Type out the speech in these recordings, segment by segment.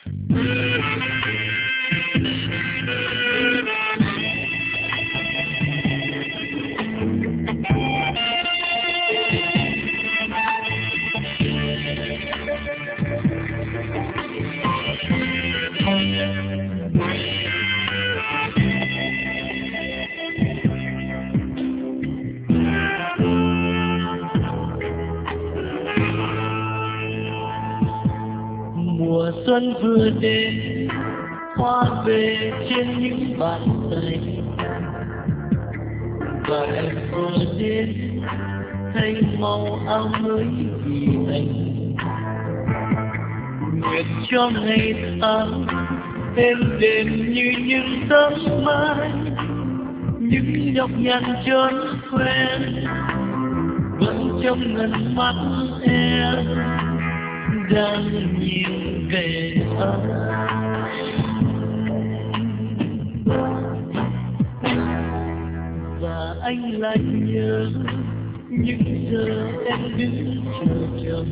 Mùa xuân vừa đến, hoa về trên những bàn tay, và em vừa đến thay màu áo mới vì anh. Nguyện cho ngày tháng êm đềm như những giấc mai, những nhọc nhằn trốn quen vẫn trong ngần mắt em đang nhìn về anh. Và anh lại nhớ những giờ em đứng chờ chồng,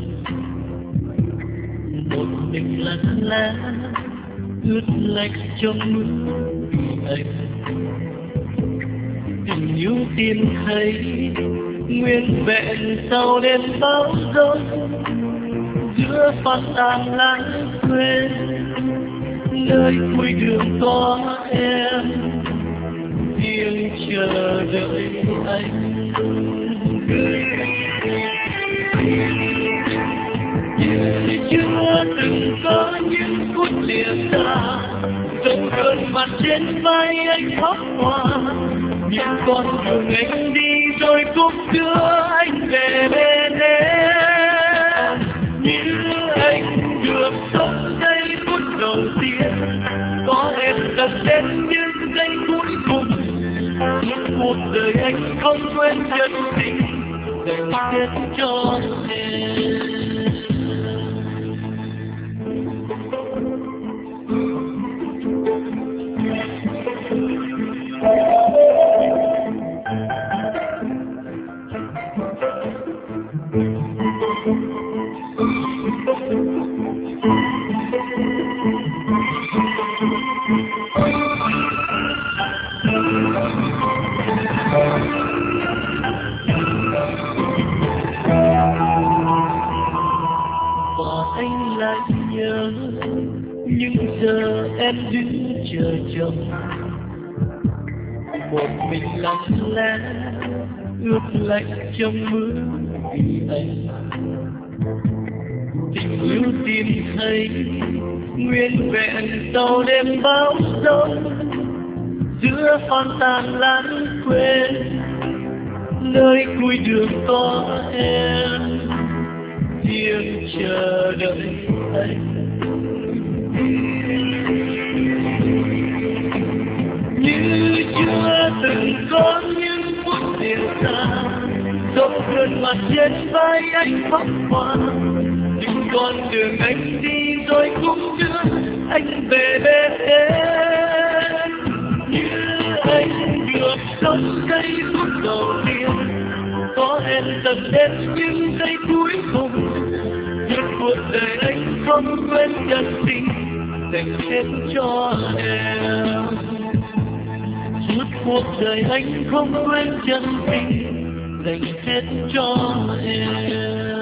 một mình lặng lẽ ướt lạnh trong mưa vì anh. Tình yêu tìm thấy nguyên vẹn sau đêm bão giông, giữa phát tàn lãng quên nơi cuối đường có em riêng chờ đợi anh. Chưa từng có những phút lìa xa, dòng cơn mặt trên vai anh khóc hoa, những con đường anh đi rồi cũng đưa anh về bên em. Như anh được sống giây phút đầu tiên, có em gần đến những giây cuối cùng. Suốt cuộc đời anh không quên chân tình dành hết cho em. Và anh lại nhớ những giờ em đứng chờ chồng, một mình lặng lẽ ướt lạnh trong mưa vì anh. Tình yêu tìm thấy nguyên vẹn sau đêm bão giông, giữa phong tàn lãng quên nơi cuối đường có em riêng chờ đợi anh. Như chưa từng có những phút lìa xa, dòng cơn mặt trên vai anh khóc hoa, những con đường anh đi rồi cũng đưa anh về bên em. Như anh được sống giây phút đầu tiên, có em tận đến những giây cuối cùng. Suốt cuộc đời anh không quên chân tình dành hết cho em. Suốt cuộc đời anh không quên chân tình dành hết cho em.